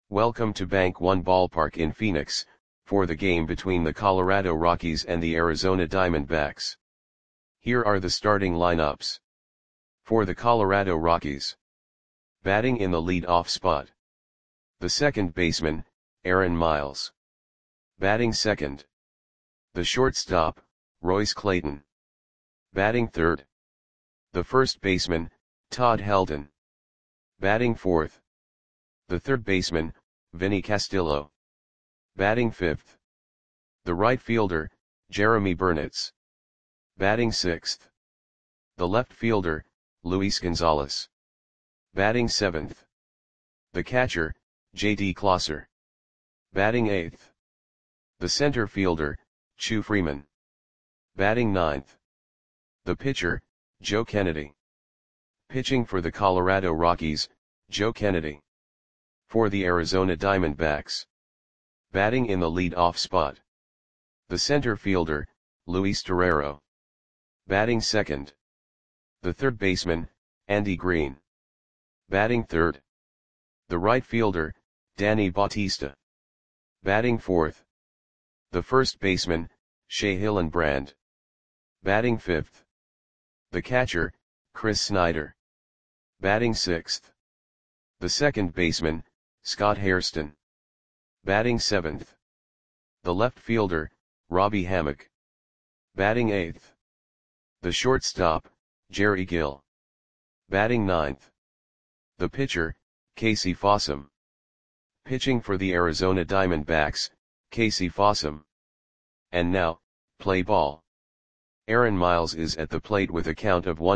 Welcome to Bank One Ballpark in Phoenix, for the game between the Colorado Rockies and the Arizona Diamondbacks. Here are the starting lineups. For the Colorado Rockies. Batting in the lead-off spot. The second baseman, Aaron Miles. Batting second. The shortstop, Royce Clayton. Batting third. The first baseman, Todd Helton. Batting fourth. The third baseman, Vinny Castillo. Batting fifth. The right fielder, Jeremy Burnitz. Batting sixth. The left fielder, Luis Gonzalez. Batting seventh. The catcher, J.D. Closser. Batting eighth. The center fielder, Chu Freeman. Batting ninth. The pitcher, Joe Kennedy. Pitching for the Colorado Rockies, Joe Kennedy. For the Arizona Diamondbacks. Batting in the lead-off spot. The center fielder, Luis Torrero. Batting second. The third baseman, Andy Green. Batting third. The right fielder, Danny Bautista. Batting fourth. The first baseman, Shea Hillenbrand. Batting fifth. The catcher, Chris Snyder. Batting sixth. The second baseman, Scott Hairston. Batting seventh. The left fielder, Robbie Hammock. Batting eighth. The shortstop, Jerry Gill. Batting ninth. The pitcher, Casey Fossum. Pitching for the Arizona Diamondbacks, Casey Fossum. And now, play ball. Aaron Miles is at the plate with a count of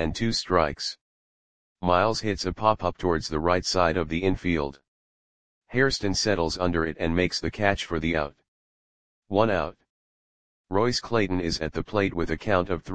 1-2 Miles hits a pop-up towards the right side of the infield. Hairston settles under it and makes the catch for the out. 1 out. Royce Clayton is at the plate with a count of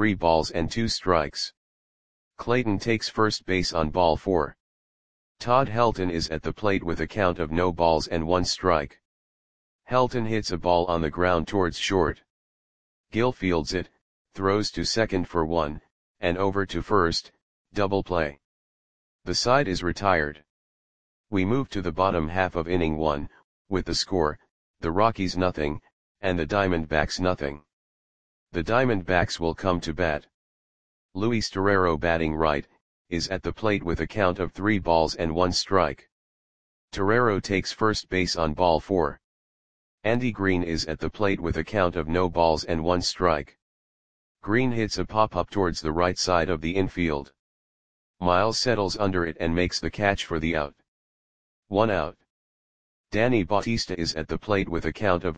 3-2. Clayton takes first base on ball 4. Todd Helton is at the plate with a count of no balls and 1 strike. Helton hits a ball on the ground towards short. Gill fields it, throws to second for 1, and over to first, double play. The side is retired. We move to the bottom half of inning 1, with the score, the Rockies nothing, and the Diamondbacks nothing. The Diamondbacks will come to bat. Luis Torrero batting right, is at the plate with a count of 3-1 strike. Torrero takes first base on ball 4. Andy Green is at the plate with a count of no balls and 1 strike. Green hits a pop-up towards the right side of the infield. Miles settles under it and makes the catch for the out. 1 out. Danny Bautista is at the plate with a count of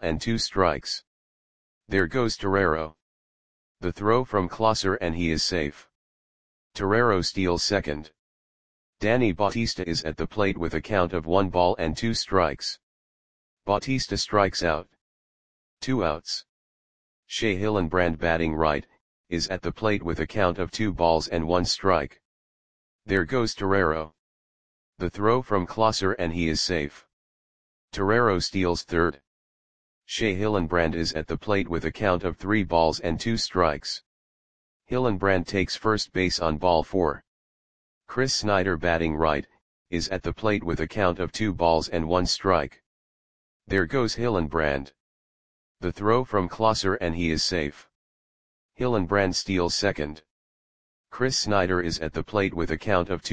1-2. There goes Torrero. The throw from Closser and he is safe. Torrero steals second. Danny Bautista is at the plate with a count of 1-2. Bautista strikes out. 2 outs. Shea Hillenbrand batting right, is at the plate with a count of 2-1 strike. There goes Torrero. The throw from Closser and he is safe. Torrero steals third. Shea Hillenbrand is at the plate with a count of 3-2. Hillenbrand takes first base on ball 4. Chris Snyder batting right, is at the plate with a count of 2-1 strike. There goes Hillenbrand. The throw from Closser and he is safe. Hillenbrand steals second. Chris Snyder is at the plate with a count of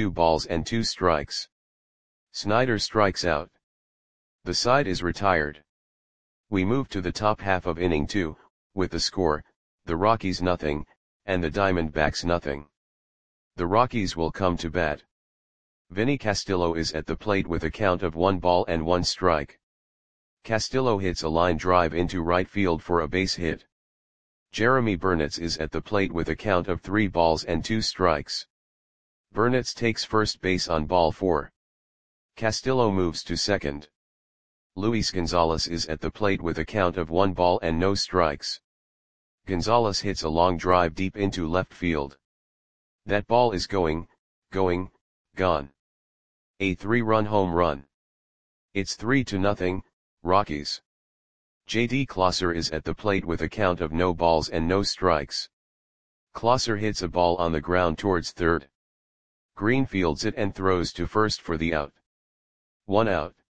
2-2. Snyder strikes out. The side is retired. We move to the top half of inning 2, with the score, the Rockies nothing, and the Diamondbacks nothing. The Rockies will come to bat. Vinny Castillo is at the plate with a count of 1-1 strike. Castillo hits a line drive into right field for a base hit. Jeremy Burnitz is at the plate with a count of 3-2. Burnitz takes first base on ball 4. Castillo moves to second. Luis Gonzalez is at the plate with a count of 1-0. Gonzalez hits a long drive deep into left field. That ball is gone. A 3-run home run. It's 3-0, Rockies. J.D. Closser is at the plate with a count of no balls and no strikes. Closser hits a ball on the ground towards third. Green fields it and throws to first for the out. 1 out.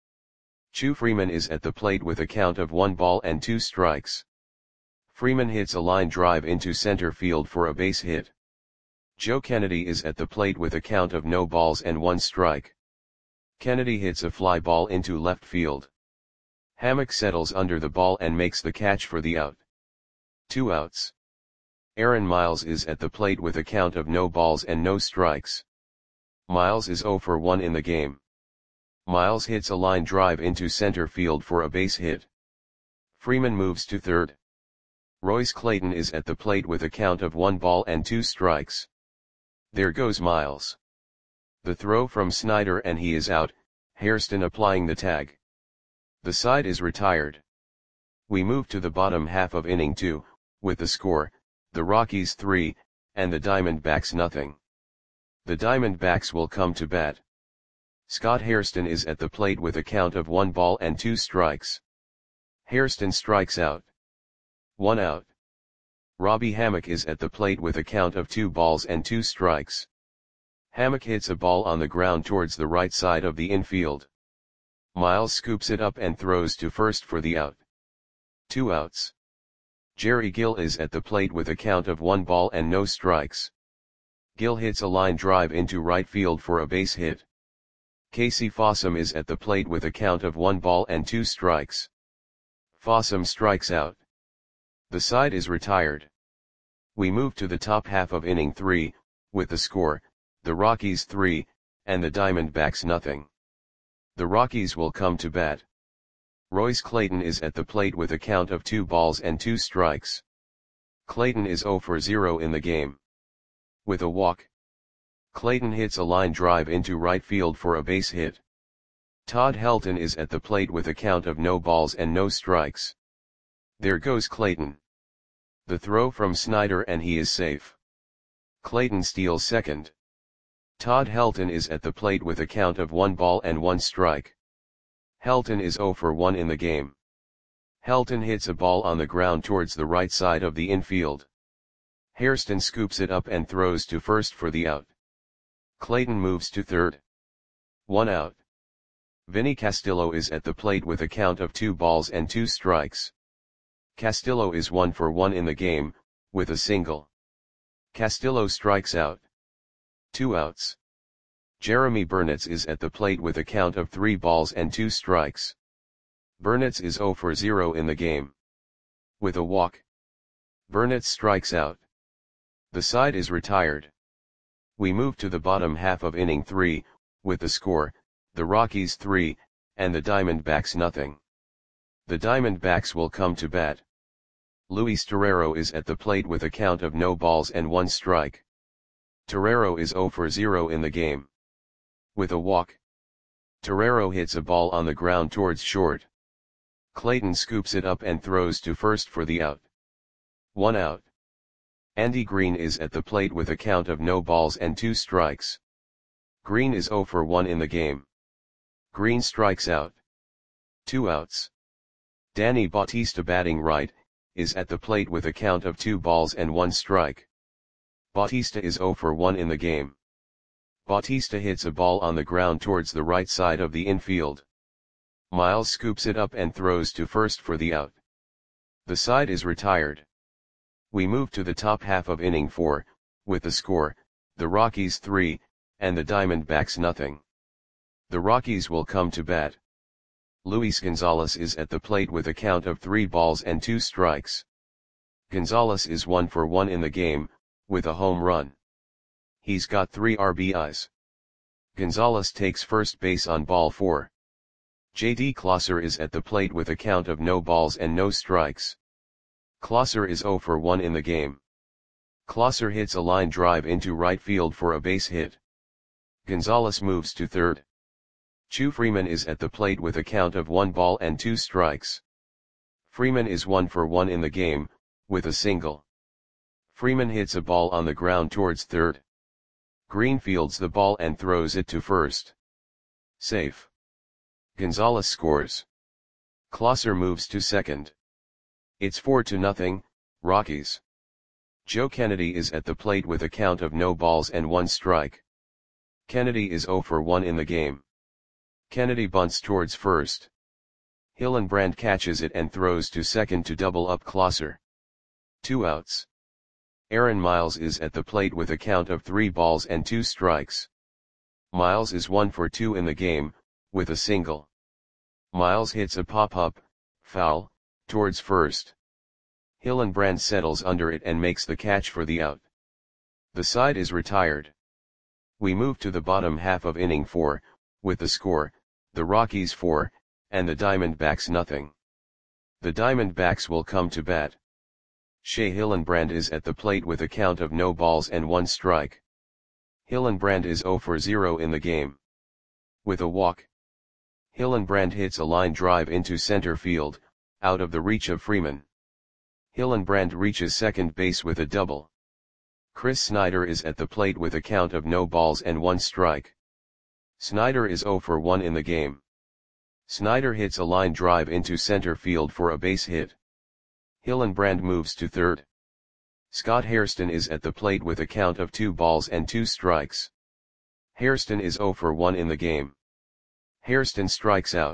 Chu Freeman is at the plate with a count of 1 ball and 2 strikes. Freeman hits a line drive into center field for a base hit. Joe Kennedy is at the plate with a count of no balls and 1 strike. Kennedy hits a fly ball into left field. Hammock settles under the ball and makes the catch for the out. 2 outs. Aaron Miles is at the plate with a count of no balls and no strikes. Miles is 0 for 1 in the game. Miles hits a line drive into center field for a base hit. Freeman moves to third. Royce Clayton is at the plate with a count of 1 ball and 2 strikes. There goes Miles. The throw from Snyder and he is out, Hairston applying the tag. The side is retired. We move to the bottom half of inning 2, with the score, the Rockies 3, and the Diamondbacks nothing. The Diamondbacks will come to bat. Scott Hairston is at the plate with a count of 1 ball and 2 strikes. Hairston strikes out. 1 out. Robbie Hammock is at the plate with a count of 2 balls and 2 strikes. Hammock hits a ball on the ground towards the right side of the infield. Miles scoops it up and throws to first for the out. 2 outs. Jerry Gill is at the plate with a count of 1 ball and no strikes. Gill hits a line drive into right field for a base hit. Casey Fossum is at the plate with a count of 1 ball and 2 strikes. Fossum strikes out. The side is retired. We move to the top half of inning 3, with the score, the Rockies 3, and the Diamondbacks nothing. The Rockies will come to bat. Royce Clayton is at the plate with a count of 2 balls and 2 strikes. Clayton is 0 for 0 in the game. With a walk. Clayton hits a line drive into right field for a base hit. Todd Helton is at the plate with a count of no balls and no strikes. There goes Clayton. The throw from Snyder and he is safe. Clayton steals second. Todd Helton is at the plate with a count of 1 ball and 1 strike. Helton is 0 for 1 in the game. Helton hits a ball on the ground towards the right side of the infield. Hairston scoops it up and throws to first for the out. Clayton moves to third. 1 out. Vinny Castillo is at the plate with a count of 2 balls and 2 strikes. Castillo is 1 for 1 in the game, with a single. Castillo strikes out. 2 outs. Jeremy Burnitz is at the plate with a count of 3 balls and 2 strikes. Burnitz is 0 for 0 in the game. With a walk. Burnitz strikes out. The side is retired. We move to the bottom half of inning 3, with the score, the Rockies 3, and the Diamondbacks nothing. The Diamondbacks will come to bat. Luis Torrero is at the plate with a count of no balls and 1 strike. Torrero is 0 for 0 in the game. With a walk. Torrero hits a ball on the ground towards short. Clayton scoops it up and throws to first for the out. 1 out. Andy Green is at the plate with a count of no balls and 2 strikes. Green is 0 for 1 in the game. Green strikes out. 2 outs. Danny Bautista batting right, is at the plate with a count of 2 balls and 1 strike. Bautista is 0 for 1 in the game. Bautista hits a ball on the ground towards the right side of the infield. Miles scoops it up and throws to first for the out. The side is retired. We move to the top half of inning 4, with the score, the Rockies 3, and the Diamondbacks nothing. The Rockies will come to bat. Luis Gonzalez is at the plate with a count of 3 balls and 2 strikes. Gonzalez is 1 for 1 in the game, with a home run. He's got 3 RBIs. Gonzalez takes first base on ball 4. J.D. Klosser is at the plate with a count of no balls and no strikes. Klosser is 0 for 1 in the game. Klosser hits a line drive into right field for a base hit. Gonzalez moves to third. Chu Freeman is at the plate with a count of 1 ball and 2 strikes. Freeman is 1 for 1 in the game, with a single. Freeman hits a ball on the ground towards third. Green fields the ball and throws it to first. Safe. Gonzalez scores. Klosser moves to second. It's 4-0, Rockies. Joe Kennedy is at the plate with a count of no balls and 1 strike. Kennedy is 0 for 1 in the game. Kennedy bunts towards first. Hillenbrand catches it and throws to second to double up Klosser. 2 outs. Aaron Miles is at the plate with a count of 3 balls and 2 strikes. Miles is 1 for 2 in the game, with a single. Miles hits a pop-up, foul, towards first. Hillenbrand settles under it and makes the catch for the out. The side is retired. We move to the bottom half of inning 4, with the score, the Rockies 4, and the Diamondbacks nothing. The Diamondbacks will come to bat. Shea Hillenbrand is at the plate with a count of no balls and 1 strike. Hillenbrand is 0 for 0 in the game. With a walk. Hillenbrand hits a line drive into center field, out of the reach of Freeman. Hillenbrand reaches second base with a double. Chris Snyder is at the plate with a count of no balls and 1 strike. Snyder is 0 for 1 in the game. Snyder hits a line drive into center field for a base hit. Hillenbrand moves to third. Scott Hairston is at the plate with a count of 2 balls and 2 strikes. Hairston is 0 for 1 in the game. Hairston strikes out.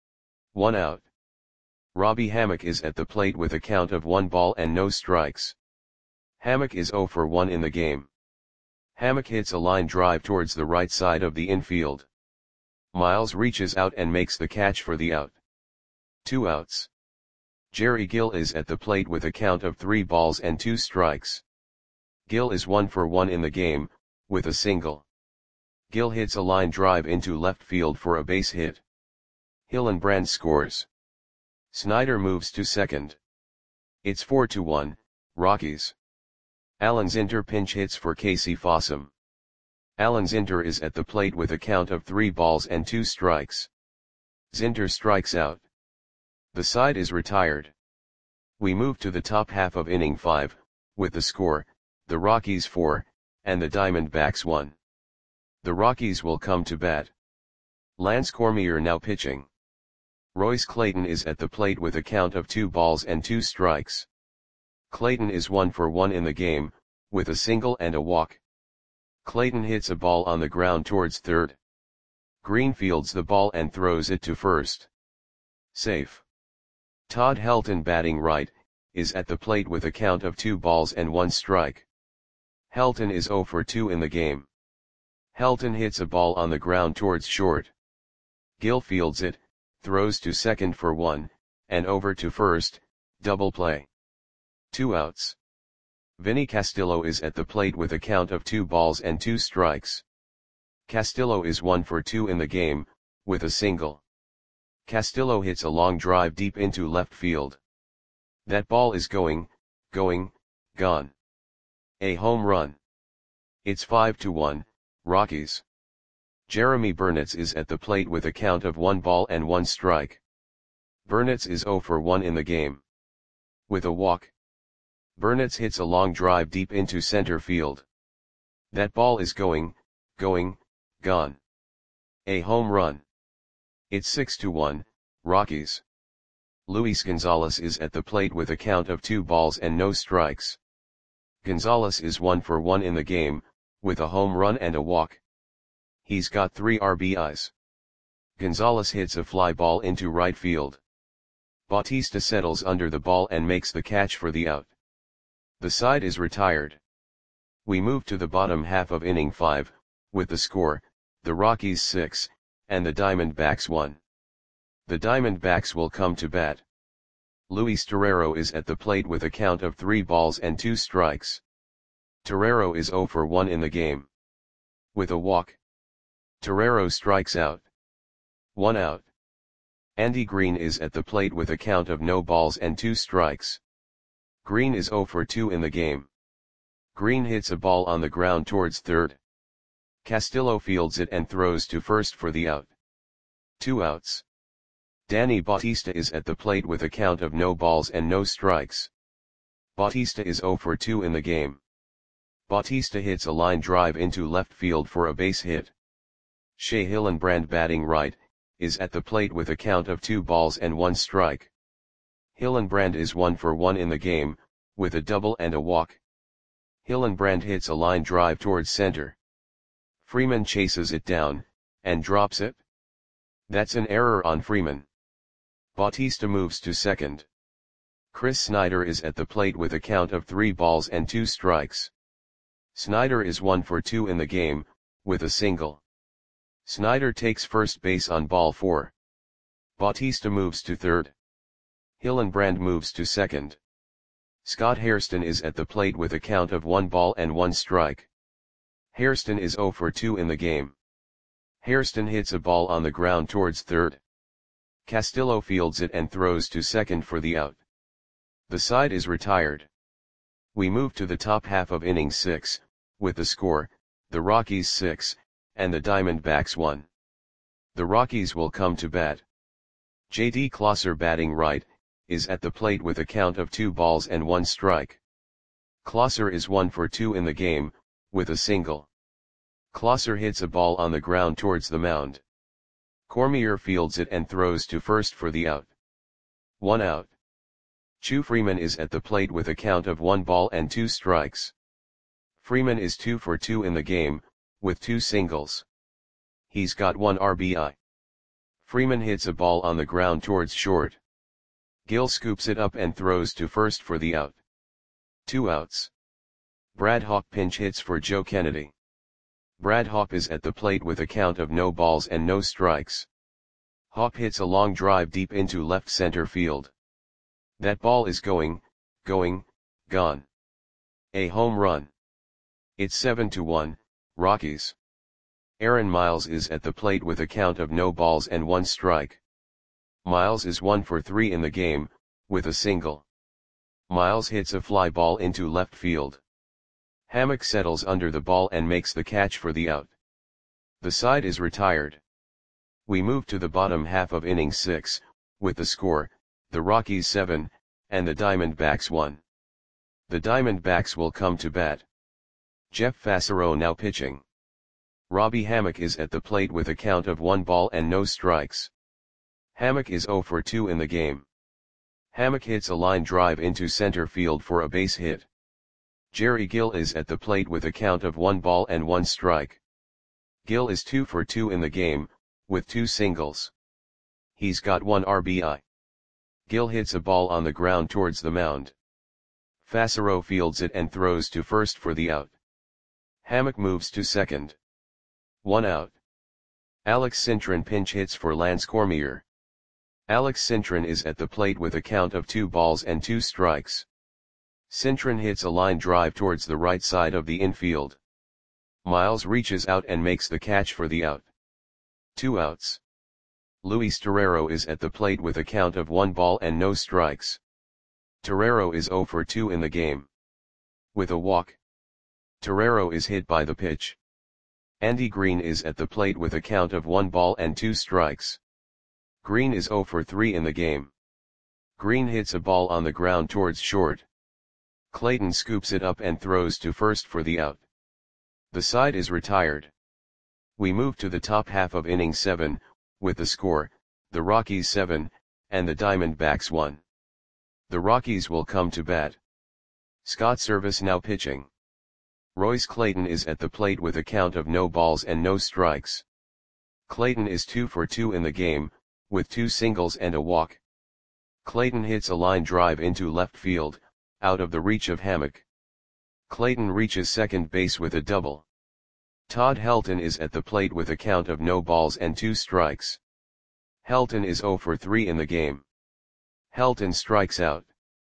1 out. Robbie Hammock is at the plate with a count of 1 ball and no strikes. Hammock is 0 for 1 in the game. Hammock hits a line drive towards the right side of the infield. Miles reaches out and makes the catch for the out. 2 outs. Jerry Gill is at the plate with a count of 3 balls and 2 strikes. Gill is 1 for 1 in the game, with a single. Gill hits a line drive into left field for a base hit. Hillenbrand scores. Snyder moves to second. It's 4-1, Rockies. Alan Zinter pinch hits for Casey Fossum. Alan Zinter is at the plate with a count of 3 balls and 2 strikes. Zinter strikes out. The side is retired. We move to the top half of inning 5, with the score, the Rockies 4, and the Diamondbacks 1. The Rockies will come to bat. Lance Cormier now pitching. Royce Clayton is at the plate with a count of 2 balls and 2 strikes. Clayton is 1 for 1 in the game, with a single and a walk. Clayton hits a ball on the ground towards third. Green fields the ball and throws it to first. Safe. Todd Helton batting right, is at the plate with a count of 2 balls and 1 strike. Helton is 0 for 2 in the game. Helton hits a ball on the ground towards short. Gill fields it, throws to second for 1, and over to first, double play. 2 outs. Vinny Castillo is at the plate with a count of 2 balls and 2 strikes. Castillo is 1 for 2 in the game, with a single. Castillo hits a long drive deep into left field. That ball is going, gone. A home run. It's 5-1, Rockies. Jeremy Burnitz is at the plate with a count of 1 ball and 1 strike. Burnitz is 0 for 1 in the game. With a walk. Burnitz hits a long drive deep into center field. That ball is going, gone. A home run. It's 6-1, Rockies. Luis Gonzalez is at the plate with a count of 2 balls and no strikes. Gonzalez is 1 for 1 in the game, with a home run and a walk. He's got 3 RBIs. Gonzalez hits a fly ball into right field. Bautista settles under the ball and makes the catch for the out. The side is retired. We move to the bottom half of inning 5, with the score, the Rockies 6, and the Diamondbacks 1. The Diamondbacks will come to bat. Luis Torrero is at the plate with a count of 3 balls and 2 strikes. Torrero is 0 for 1 in the game. With a walk. Torrero strikes out. 1 out. Andy Green is at the plate with a count of no balls and 2 strikes. Green is 0 for 2 in the game. Green hits a ball on the ground towards third. Castillo fields it and throws to first for the out. 2 outs. Danny Bautista is at the plate with a count of no balls and no strikes. Bautista is 0 for 2 in the game. Bautista hits a line drive into left field for a base hit. Shea Hillenbrand batting right, is at the plate with a count of 2 balls and 1 strike. Hillenbrand is 1 for 1 in the game, with a double and a walk. Hillenbrand hits a line drive towards center. Freeman chases it down, and drops it. That's an error on Freeman. Bautista moves to second. Chris Snyder is at the plate with a count of 3 balls and 2 strikes. Snyder is 1 for 2 in the game, with a single. Snyder takes first base on ball 4. Bautista moves to third. Hillenbrand moves to second. Scott Hairston is at the plate with a count of 1 ball and 1 strike. Hairston is 0 for 2 in the game. Hairston hits a ball on the ground towards third. Castillo fields it and throws to second for the out. The side is retired. We move to the top half of inning 6, with the score, the Rockies 6, and the Diamondbacks 1. The Rockies will come to bat. J.D. Closser, batting right, is at the plate with a count of 2 balls and 1 strike. Closser is 1 for 2 in the game, with a single. Closser hits a ball on the ground towards the mound. Cormier fields it and throws to first for the out. 1 out. Chu Freeman is at the plate with a count of 1 ball and 2 strikes. Freeman is 2 for 2 in the game, with 2 singles. He's got 1 RBI. Freeman hits a ball on the ground towards short. Gill scoops it up and throws to first for the out. 2 outs. Brad Hawk pinch hits for Joe Kennedy. Brad Hawk is at the plate with a count of no balls and no strikes. Hawk hits a long drive deep into left center field. That ball is going, gone. A home run. It's 7-1, Rockies. Aaron Miles is at the plate with a count of no balls and 1 strike. Miles is 1 for 3 in the game, with a single. Miles hits a fly ball into left field. Hammock settles under the ball and makes the catch for the out. The side is retired. We move to the bottom half of inning 6, with the score, the Rockies 7, and the Diamondbacks 1. The Diamondbacks will come to bat. Jeff Fassero now pitching. Robbie Hammock is at the plate with a count of 1 ball and no strikes. Hammock is 0 for 2 in the game. Hammock hits a line drive into center field for a base hit. Jerry Gill is at the plate with a count of 1 ball and 1 strike. Gill is 2 for 2 in the game, with 2 singles. He's got 1 RBI. Gill hits a ball on the ground towards the mound. Fassero fields it and throws to first for the out. Hammock moves to second. 1 out. Alex Cintron pinch hits for Lance Cormier. Alex Cintron is at the plate with a count of 2 balls and 2 strikes. Cintron hits a line drive towards the right side of the infield. Miles reaches out and makes the catch for the out. 2 outs. Luis Torrero is at the plate with a count of 1 ball and no strikes. Torrero is 0 for 2 in the game. With a walk. Torrero is hit by the pitch. Andy Green is at the plate with a count of 1 ball and 2 strikes. Green is 0 for 3 in the game. Green hits a ball on the ground towards short. Clayton scoops it up and throws to first for the out. The side is retired. We move to the top half of inning 7, with the score, the Rockies 7, and the Diamondbacks 1. The Rockies will come to bat. Scott Service now pitching. Royce Clayton is at the plate with a count of no balls and no strikes. Clayton is 2 for 2 in the game, with 2 singles and a walk. Clayton hits a line drive into left field, out of the reach of Hammock. Clayton reaches second base with a double. Todd Helton is at the plate with a count of no balls and 2 strikes. Helton is 0 for 3 in the game. Helton strikes out.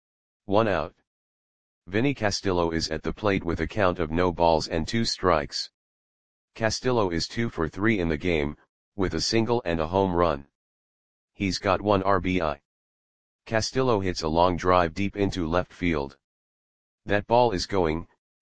1 out. Vinny Castillo is at the plate with a count of no balls and 2 strikes. Castillo is 2 for 3 in the game, with a single and a home run. He's got 1 RBI. Castillo hits a long drive deep into left field. That ball is going,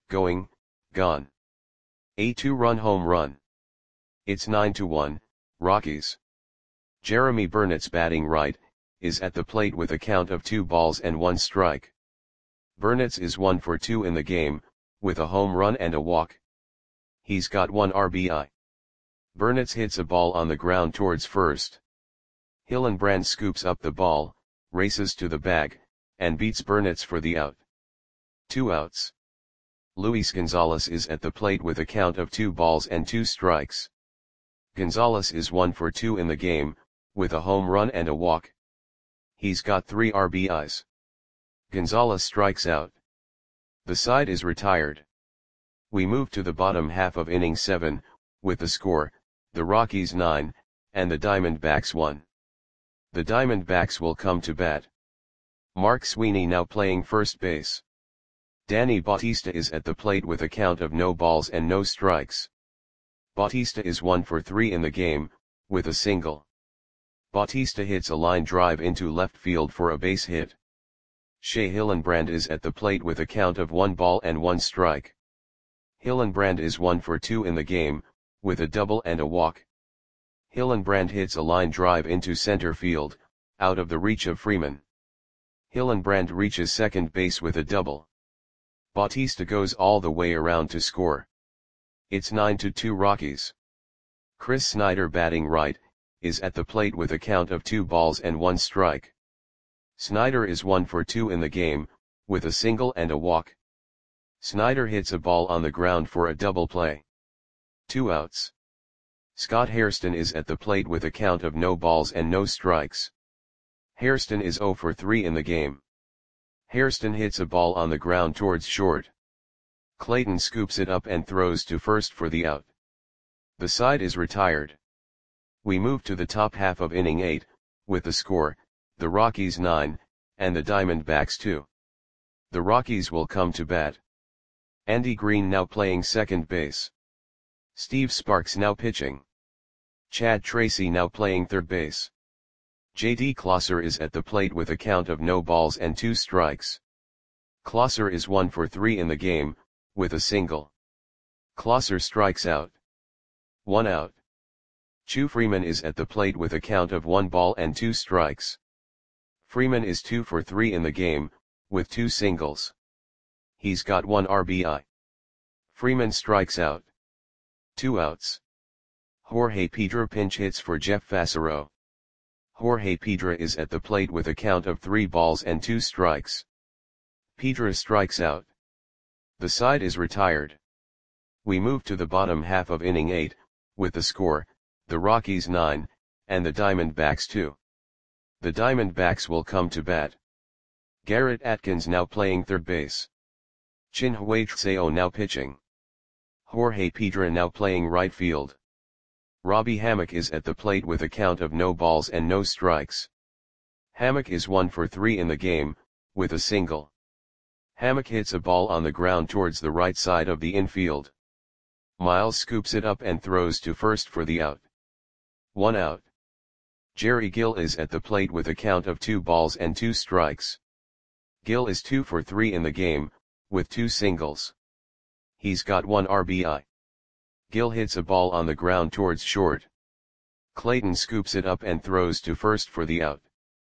gone. A 2-run home run. It's 9-1, Rockies. Jeremy Burnett's batting right, is at the plate with a count of 2 balls and 1 strike. Burnett's is 1 for 2 in the game, with a home run and a walk. He's got 1 RBI. Burnett's hits a ball on the ground towards first. Hillenbrand scoops up the ball, races to the bag, and beats Burnett's for the out. 2 outs. Luis Gonzalez is at the plate with a count of 2 balls and 2 strikes. Gonzalez is 1 for 2 in the game, with a home run and a walk. He's got 3 RBIs. Gonzalez strikes out. The side is retired. We move to the bottom half of inning 7, with the score, the Rockies 9, and the Diamondbacks 1. The Diamondbacks will come to bat. Mark Sweeney now playing first base. Danny Bautista is at the plate with a count of no balls and no strikes. Bautista is 1 for 3 in the game, with a single. Bautista hits a line drive into left field for a base hit. Shea Hillenbrand is at the plate with a count of 1 ball and 1 strike. Hillenbrand is 1 for 2 in the game, with a double and a walk. Hillenbrand hits a line drive into center field, out of the reach of Freeman. Hillenbrand reaches second base with a double. Bautista goes all the way around to score. It's 9-2 Rockies. Chris Snyder, batting right, is at the plate with a count of 2 balls and 1 strike. Snyder is 1 for 2 in the game, with a single and a walk. Snyder hits a ball on the ground for a double play. 2 outs. Scott Hairston is at the plate with a count of no balls and no strikes. Hairston is 0 for 3 in the game. Hairston hits a ball on the ground towards short. Clayton scoops it up and throws to first for the out. The side is retired. We move to the top half of inning 8, with the score, the Rockies 9, and the Diamondbacks 2. The Rockies will come to bat. Andy Green now playing second base. Steve Sparks now pitching. Chad Tracy now playing third base. J.D. Klosser is at the plate with a count of no balls and 2 strikes. Klosser is 1 for 3 in the game, with a single. Klosser strikes out. 1 out. Chu Freeman is at the plate with a count of 1 ball and 2 strikes. Freeman is 2 for 3 in the game, with 2 singles. He's got 1 RBI. Freeman strikes out. 2 outs. Jorge Pedra pinch hits for Jeff Fassero. Jorge Pedra is at the plate with a count of 3 balls and 2 strikes. Pedra strikes out. The side is retired. We move to the bottom half of inning 8, with the score, the Rockies 9, and the Diamondbacks 2. The Diamondbacks will come to bat. Garrett Atkins now playing third base. Chinhue Tseo now pitching. Jorge Pedra now playing right field. Robbie Hammock is at the plate with a count of no balls and no strikes. Hammock is 1 for 3 in the game, with a single. Hammock hits a ball on the ground towards the right side of the infield. Miles scoops it up and throws to first for the out. 1 out. Jerry Gill is at the plate with a count of 2 balls and 2 strikes. Gill is 2 for 3 in the game, with 2 singles. He's got 1 RBI. Gill hits a ball on the ground towards short. Clayton scoops it up and throws to first for the out.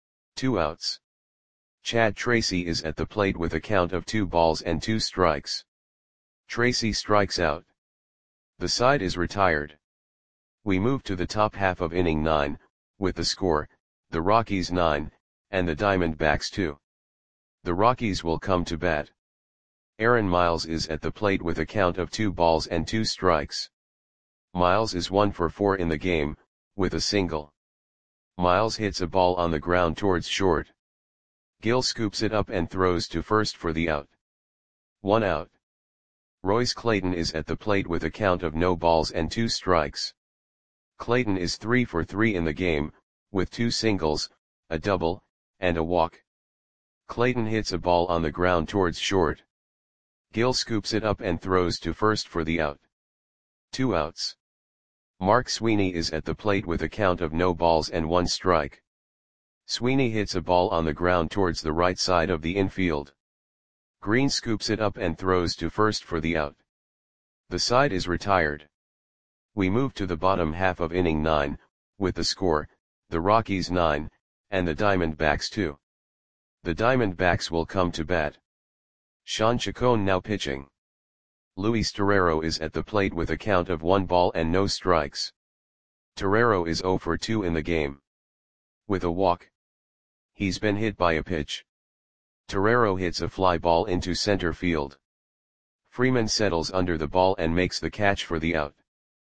2 outs. Chad Tracy is at the plate with a count of 2 balls and 2 strikes. Tracy strikes out. The side is retired. We move to the top half of inning 9, with the score, the Rockies 9, and the Diamondbacks 2. The Rockies will come to bat. Aaron Miles is at the plate with a count of 2 balls and 2 strikes. Miles is 1 for 4 in the game, with a single. Miles hits a ball on the ground towards short. Gill scoops it up and throws to first for the out. 1 out. Royce Clayton is at the plate with a count of no balls and 2 strikes. Clayton is 3 for 3 in the game, with 2 singles, a double, and a walk. Clayton hits a ball on the ground towards short. Gill scoops it up and throws to first for the out. 2 outs. Mark Sweeney is at the plate with a count of no balls and 1 strike. Sweeney hits a ball on the ground towards the right side of the infield. Green scoops it up and throws to first for the out. The side is retired. We move to the bottom half of inning 9, with the score, the Rockies 9, and the Diamondbacks 2. The Diamondbacks will come to bat. Sean Chacon now pitching. Luis Torrero is at the plate with a count of 1 ball and no strikes. Torrero is 0 for 2 in the game. With a walk. He's been hit by a pitch. Torrero hits a fly ball into center field. Freeman settles under the ball and makes the catch for the out.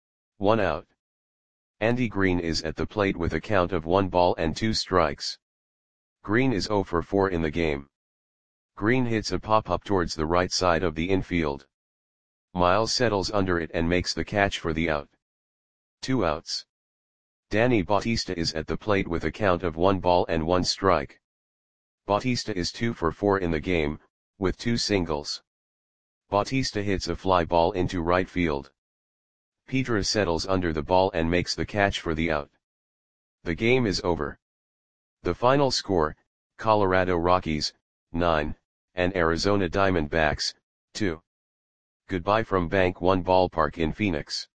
1 out. Andy Green is at the plate with a count of 1 ball and 2 strikes. Green is 0 for 4 in the game. Green hits a pop-up towards the right side of the infield. Miles settles under it and makes the catch for the out. 2 outs. Danny Bautista is at the plate with a count of 1 ball and 1 strike. Bautista is 2 for 4 in the game, with 2 singles. Bautista hits a fly ball into right field. Pedro settles under the ball and makes the catch for the out. The game is over. The final score, Colorado Rockies, 9, and Arizona Diamondbacks, 2. Goodbye from Bank One Ballpark in Phoenix.